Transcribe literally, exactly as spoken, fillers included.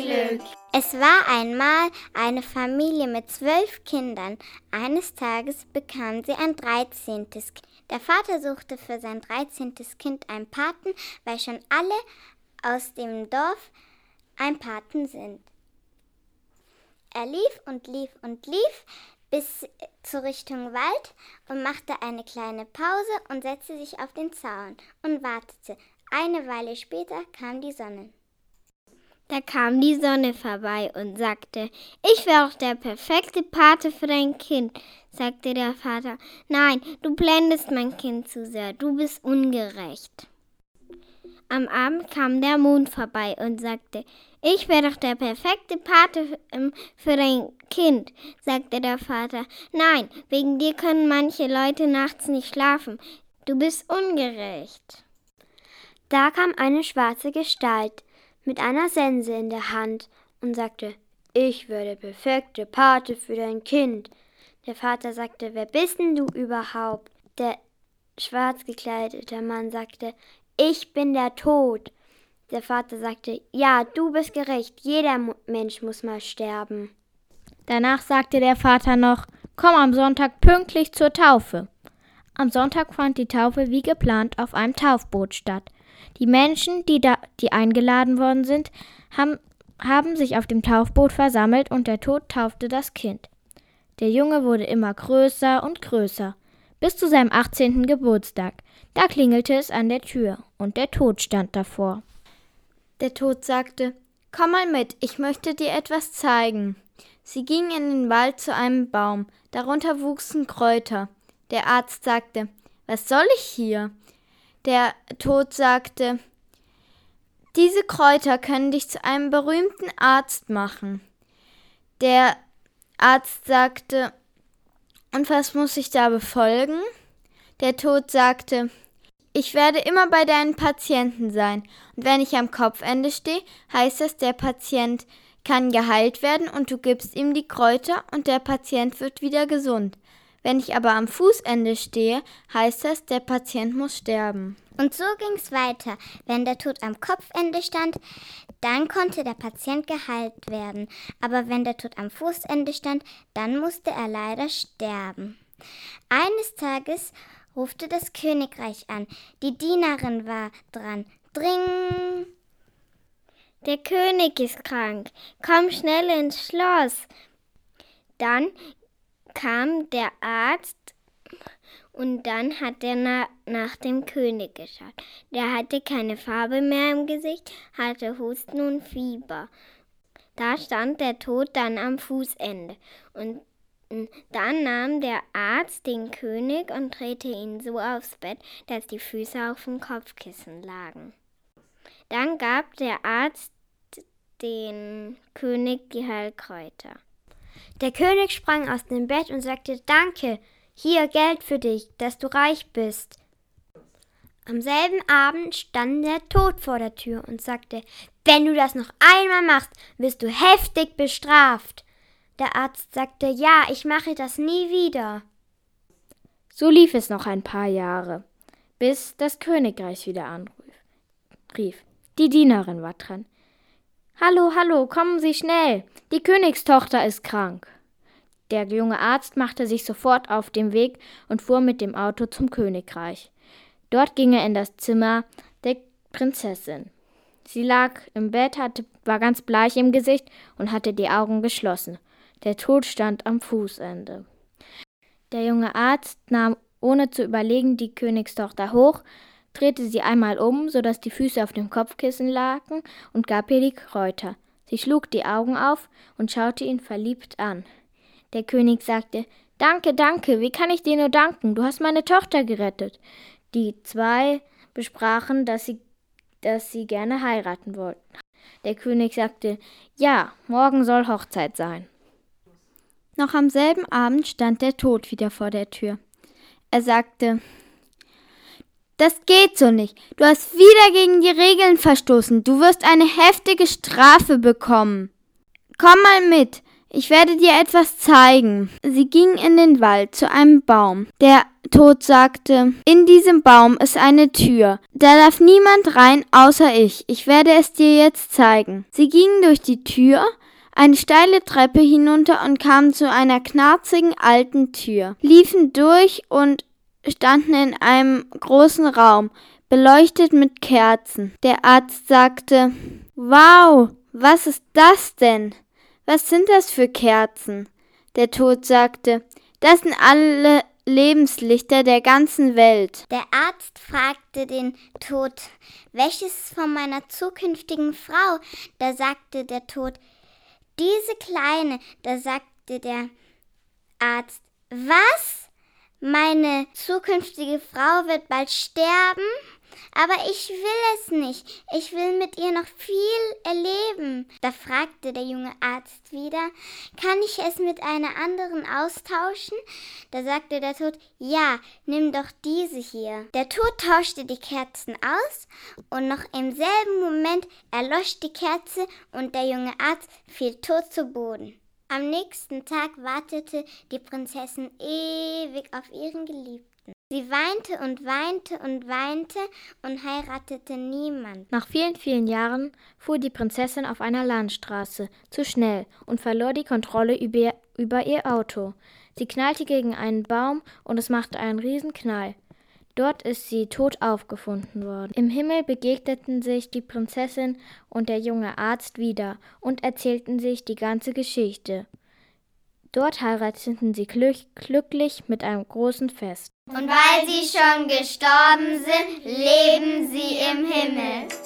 Glück. Es war einmal eine Familie mit zwölf Kindern. Eines Tages bekam sie ein dreizehntes Kind. Der Vater suchte für sein dreizehntes Kind einen Paten, weil schon alle aus dem Dorf ein Paten sind. Er lief und lief und lief bis zur Richtung Wald und machte eine kleine Pause und setzte sich auf den Zaun und wartete. Eine Weile später kam die Sonne. Da kam die Sonne vorbei und sagte, ich wäre doch der perfekte Pate für dein Kind, sagte der Vater. Nein, du blendest mein Kind zu sehr, du bist ungerecht. Am Abend kam der Mond vorbei und sagte, ich wäre doch der perfekte Pate für dein Kind, sagte der Vater. Nein, wegen dir können manche Leute nachts nicht schlafen, du bist ungerecht. Da kam eine schwarze Gestalt mit einer Sense in der Hand und sagte, ich wäre der perfekte Pate für dein Kind. Der Vater sagte, wer bist denn du überhaupt? Der schwarz gekleidete Mann sagte, ich bin der Tod. Der Vater sagte, ja, du bist gerecht, jeder Mensch muss mal sterben. Danach sagte der Vater noch, komm am Sonntag pünktlich zur Taufe. Am Sonntag fand die Taufe wie geplant auf einem Taufboot statt. Die Menschen, die, da, die eingeladen worden sind, haben, haben sich auf dem Taufboot versammelt und der Tod taufte das Kind. Der Junge wurde immer größer und größer, bis zu seinem achtzehnten Geburtstag. Da klingelte es an der Tür und der Tod stand davor. Der Tod sagte, komm mal mit, ich möchte dir etwas zeigen. Sie gingen in den Wald zu einem Baum, darunter wuchsen Kräuter. Der Arzt sagte, was soll ich hier? Der Tod sagte, diese Kräuter können dich zu einem berühmten Arzt machen. Der Arzt sagte, und was muss ich da befolgen? Der Tod sagte, ich werde immer bei deinen Patienten sein. Und wenn ich am Kopfende stehe, heißt das, der Patient kann geheilt werden und du gibst ihm die Kräuter und der Patient wird wieder gesund. Wenn ich aber am Fußende stehe, heißt das, der Patient muss sterben. Und so ging's weiter. Wenn der Tod am Kopfende stand, dann konnte der Patient geheilt werden. Aber wenn der Tod am Fußende stand, dann musste er leider sterben. Eines Tages rufte das Königreich an. Die Dienerin war dran. Dring! Der König ist krank. Komm schnell ins Schloss. Dann kam der Arzt und dann hat er na, nach dem König geschaut. Der hatte keine Farbe mehr im Gesicht, hatte Husten und Fieber. Da stand der Tod dann am Fußende und dann nahm der Arzt den König und drehte ihn so aufs Bett, dass die Füße auf dem Kopfkissen lagen. Dann gab der Arzt den König die Heilkräuter. Der König sprang aus dem Bett und sagte, danke, hier Geld für dich, dass du reich bist. Am selben Abend stand der Tod vor der Tür und sagte, wenn du das noch einmal machst, wirst du heftig bestraft. Der Arzt sagte, ja, ich mache das nie wieder. So lief es noch ein paar Jahre, bis das Königreich wieder anrief. Die Dienerin war dran. Hallo, hallo, kommen Sie schnell, die Königstochter ist krank. Der junge Arzt machte sich sofort auf den Weg und fuhr mit dem Auto zum Königreich. Dort ging er in das Zimmer der Prinzessin. Sie lag im Bett, hatte, war ganz bleich im Gesicht und hatte die Augen geschlossen. Der Tod stand am Fußende. Der junge Arzt nahm, ohne zu überlegen, die Königstochter hoch, drehte sie einmal um, sodass die Füße auf dem Kopfkissen lagen und gab ihr die Kräuter. Sie schlug die Augen auf und schaute ihn verliebt an. Der König sagte, danke, danke, wie kann ich dir nur danken? Du hast meine Tochter gerettet. Die zwei besprachen, dass sie, dass sie gerne heiraten wollten. Der König sagte, ja, morgen soll Hochzeit sein. Noch am selben Abend stand der Tod wieder vor der Tür. Er sagte, das geht so nicht. Du hast wieder gegen die Regeln verstoßen. Du wirst eine heftige Strafe bekommen. Komm mal mit. ich werde dir etwas zeigen. Sie ging in den Wald zu einem Baum. Der Tod sagte, in diesem Baum ist eine Tür. Da darf niemand rein, außer ich. Ich werde es dir jetzt zeigen. Sie gingen durch die Tür, eine steile Treppe hinunter und kamen zu einer knarzigen alten Tür, liefen durch und standen in einem großen Raum, beleuchtet mit Kerzen. Der Arzt sagte, wow, was ist das denn? Was sind das für Kerzen? Der Tod sagte, das sind alle Lebenslichter der ganzen Welt. Der Arzt fragte den Tod, welches von meiner zukünftigen Frau? Da sagte der Tod, diese kleine. Da sagte der Arzt, was? Meine zukünftige Frau wird bald sterben? Aber ich will es nicht. Ich will mit ihr noch viel erleben. Da fragte der junge Arzt wieder, kann ich es mit einer anderen austauschen? Da sagte der Tod, ja, nimm doch diese hier. Der Tod tauschte die Kerzen aus und noch im selben Moment erlosch die Kerze und der junge Arzt fiel tot zu Boden. Am nächsten Tag wartete die Prinzessin ewig auf ihren Geliebten. Sie weinte und weinte und weinte und heiratete niemand. Nach vielen, vielen Jahren fuhr die Prinzessin auf einer Landstraße zu schnell und verlor die Kontrolle über, über ihr Auto. Sie knallte gegen einen Baum und es machte einen Riesenknall. Dort ist sie tot aufgefunden worden. Im Himmel begegneten sich die Prinzessin und der junge Arzt wieder und erzählten sich die ganze Geschichte. Dort heirateten sie glücklich mit einem großen Fest. Und weil sie schon gestorben sind, leben sie im Himmel.